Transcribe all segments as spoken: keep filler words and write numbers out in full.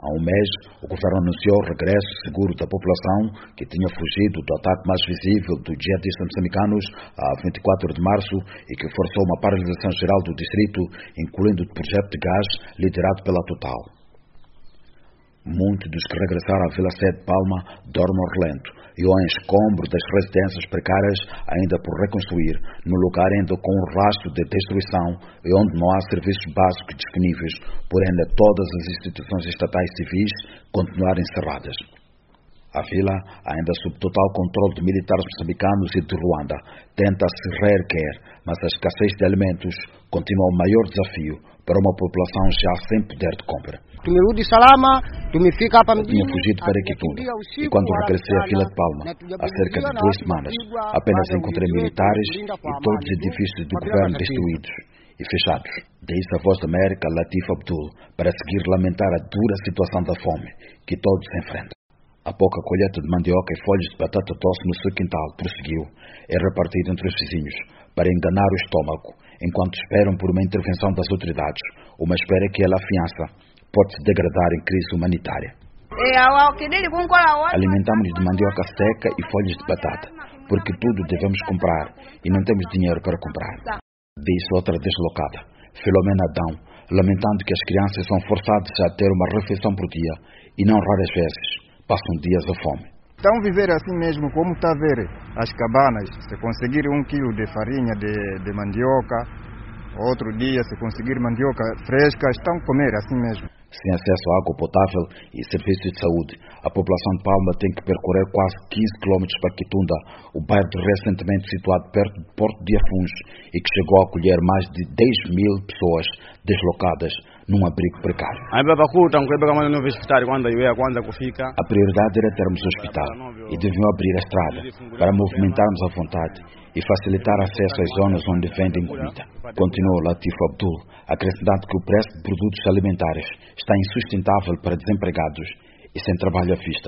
Há um mês, o governo anunciou o regresso seguro da população que tinha fugido do ataque mais visível dos jihadistas moçambicanos a vinte e quatro de março e que forçou uma paralisação geral do distrito, incluindo o projeto de gás liderado pela Total. Muitos dos que regressaram à Vila Sede Palma dormem relento e ou em escombros das residências precárias ainda por reconstruir, no lugar ainda com um rastro de destruição e onde não há serviços básicos disponíveis, por ainda todas as instituições estatais e civis continuarem encerradas. A vila, ainda sob total controle de militares moçambicanos e de Ruanda, tenta se reerguer, mas a escassez de alimentos continua o maior desafio para uma população já sem poder de compra. Tu me rudi salama, tu me fica para Eu tinha fugido para Quitunda e quando regressei à Vila de Palma, há cerca de duas semanas, apenas encontrei militares e todos os edifícios do governo destruídos e fechados. Daí a voz da América, Latif Abdul, para seguir lamentar a dura situação da fome que todos enfrentam. A pouca colheita de mandioca e folhas de batata doce no seu quintal prosseguiu, é repartido entre os vizinhos, para enganar o estômago, enquanto esperam por uma intervenção das autoridades, uma espera que ela afiança pode se degradar em crise humanitária. Alimentamos-nos de mandioca seca e folhas de batata, porque tudo devemos comprar e não temos dinheiro para comprar. Disse outra deslocada, Filomena Adão, lamentando que as crianças são forçadas a ter uma refeição por dia e não raras vezes passam dias a fome. Estão a viver assim mesmo, como está a ver as cabanas. Se conseguir um quilo de farinha de, de mandioca, outro dia se conseguir mandioca fresca, estão a comer assim mesmo. Sem acesso a água potável e serviços de saúde, a população de Palma tem que percorrer quase quinze quilômetros para Quitunda, o bairro recentemente situado perto de Porto de Afuns e que chegou a acolher mais de dez mil pessoas deslocadas num abrigo precário. A prioridade era termos um hospital e deviam abrir a estrada para movimentarmos à vontade e facilitar acesso às zonas onde vendem comida. Continuou Latif Abdul, acrescentando que o preço de produtos alimentares está insustentável para desempregados e sem trabalho à vista.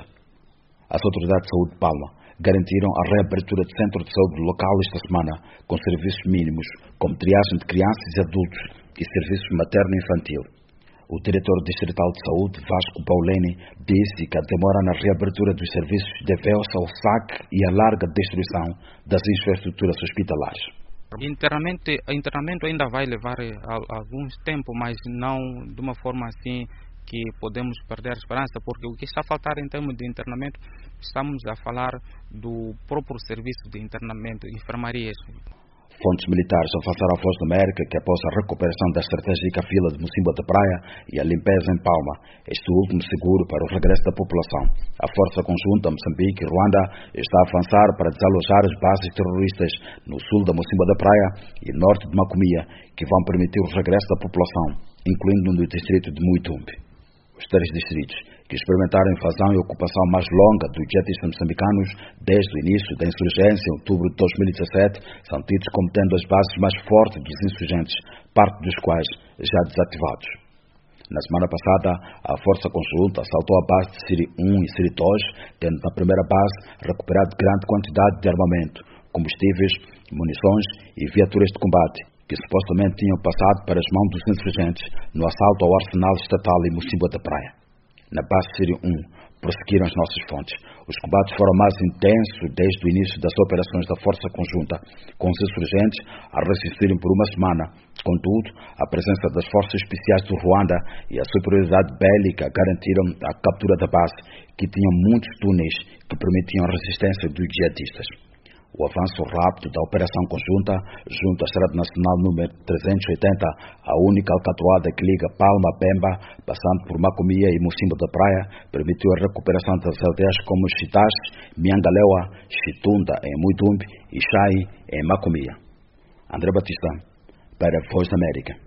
As autoridades de saúde de Palma garantiram a reabertura de centro de saúde local esta semana, com serviços mínimos, como triagem de crianças e adultos e serviços materno-infantil. O diretor distrital de saúde, Vasco Pauleni, disse que a demora na reabertura dos serviços deveu-se ao saque e à larga destruição das infraestruturas hospitalares. Internamente, internamento ainda vai levar algum tempo, mas não de uma forma assim que podemos perder a esperança, porque o que está a faltar em termos de internamento, estamos a falar do próprio serviço de internamento, enfermarias. Fontes militares avançaram à Voz da América que após a recuperação da estratégica fila de Mocimboa da Praia e a limpeza em Palma, este último seguro para o regresso da população, a Força Conjunta Moçambique e Ruanda está a avançar para desalojar as bases terroristas no sul da Mocimboa da Praia e norte de Macomia, que vão permitir o regresso da população, incluindo no distrito de Muitumbe. Os três distritos que experimentaram a invasão e ocupação mais longa dos jihadistas moçambicanos desde o início da insurgência em outubro de dois mil e dezassete são tidos como tendo as bases mais fortes dos insurgentes, parte dos quais já desativados. Na semana passada, a Força Conjunta assaltou a base de Siri um e Siri dois, tendo na primeira base recuperado grande quantidade de armamento, combustíveis, munições e viaturas de combate, que supostamente tinham passado para as mãos dos insurgentes no assalto ao arsenal estatal em Mocimboa da Praia. Na base Siri um, prosseguiram as nossas fontes. Os combates foram mais intensos desde o início das operações da Força Conjunta, com os insurgentes a resistirem por uma semana. Contudo, a presença das forças especiais do Ruanda e a superioridade bélica garantiram a captura da base, que tinha muitos túneis que permitiam a resistência dos jihadistas. O avanço rápido da Operação Conjunta, junto à Estrada Nacional número trezentos e oitenta, a única alcatroada que liga Palma a Pemba, passando por Macomia e Mocimboa da Praia, permitiu a recuperação das aldeias como Chitás, Miangalewa, Chitunda em Muitumbe e Chai em Macomia. André Batista, para a Voz da América.